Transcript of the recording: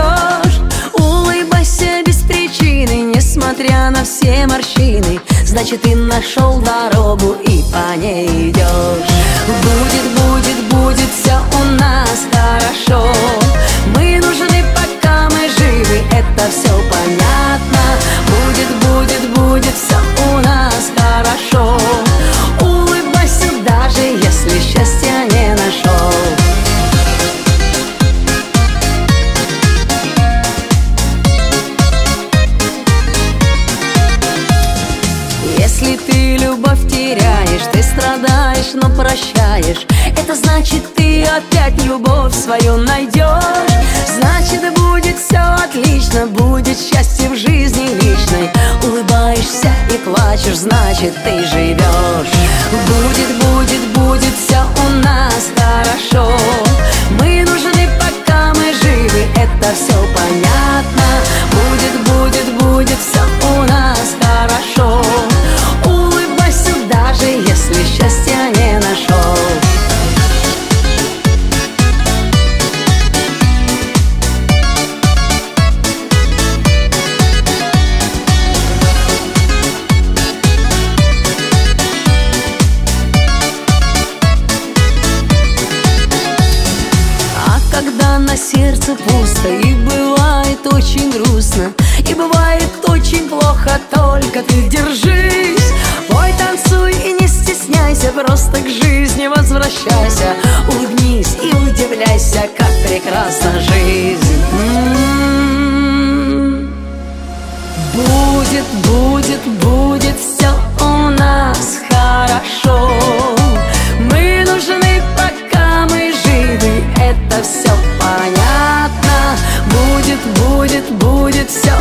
найдешь. Улыбайся без причины, несмотря на все морщины, значит, ты нашел дорогу и по ней идешь. Будет, будет, будет все у нас хорошо. Мы нужны, пока мы живы, это все понятно. Будет, будет, будет все у нас хорошо. Улыбайся, даже если счастья не нашел. Если ты любовь теряешь, ты страдаешь, но прощаешь, это значит, ты опять любовь свою найдешь. Значит, будет все отлично, будет счастье в жизни личной. Улыбаешься и плачешь, значит, ты живешь. Будет, будет, будет все у нас хорошо. Мы нужны, пока мы живы, это все понятно. Будет, будет, будет все у нас хорошо. Улыбайся, даже если счастья не нашел. Когда на сердце пусто и бывает очень грустно, и бывает очень плохо, только ты держись. Пой, танцуй и не стесняйся, просто к жизни возвращайся. Улыбнись и удивляйся, как прекрасна жизнь. Будет, будет, будет все у нас хорошо. Мы нужны, пока мы живы, это все понятно. Будет, будет, будет все